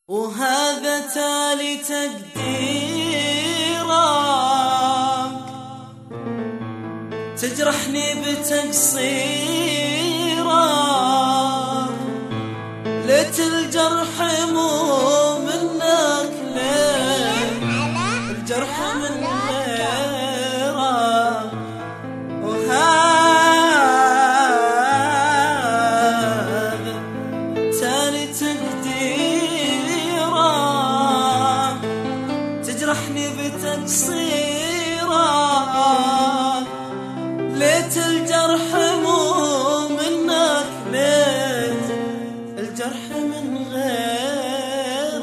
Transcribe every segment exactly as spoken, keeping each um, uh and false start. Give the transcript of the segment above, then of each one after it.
وهذا تالي تقديرك، تجرحني بتقصيرك، ليت الجرح مو منك، ليه الجرح من غيرك. وهذا تالي تقديرك، تجرحني بتقصيرك، ليت الجرح مو منك، ليت الجرح من غيرك.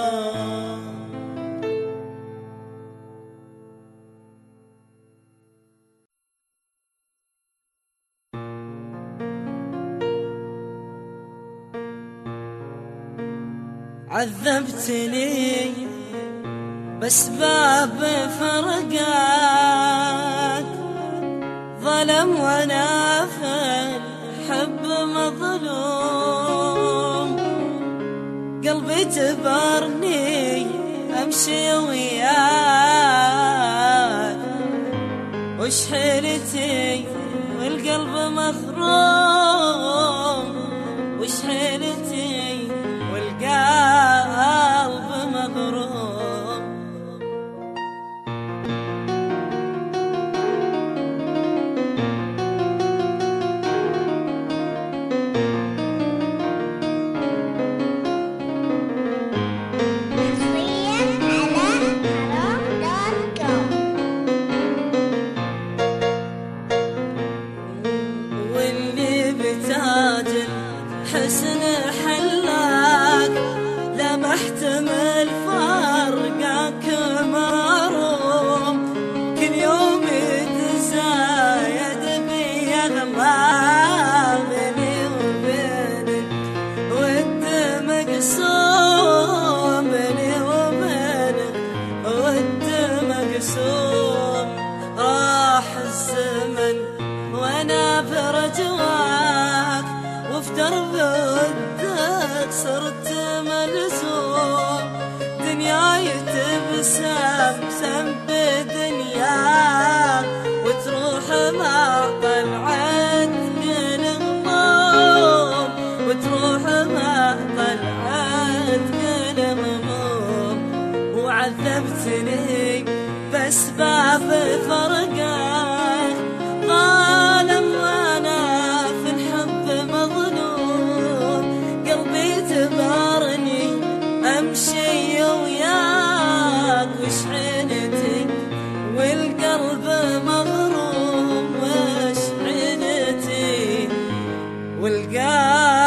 عذبتني بأسباب فرقك، ظلم وانا في الحب مظلوم، قلبي جبرني امشي وياك، وش حيلتي والقلب مخروم، وش حيلتي والقلب مغروم. واللي بتاج الحسن حلاك، لا محتمل فرقك مروم، كل يوم يتزايد بي أغمام بيني وبينك، ود مقسوم بيني وبينك، ود مقسوم. راح الزمن وانا برجواك، وفي درب ودك صرت ملزوم، دنياي تبسم سم بدنياك، وتروح مع طلعتك الغموم، وتروح مع طلعتك الغموم. وعذبتني بأسباب فرقك، ظالم وانا في الحب مظلوم، قلبي تبارني امشي وياك، وش عينتي والقلب مغروم، وش عينتي والقلب